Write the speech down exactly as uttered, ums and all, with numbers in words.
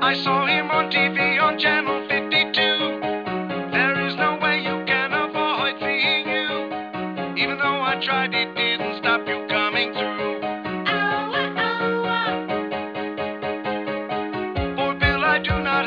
I saw him on T V on channel fifty-two. There is no way you can avoid seeing you. Even though I tried, it didn't stop you coming through. Ow, ow, ow. For Bill, I do not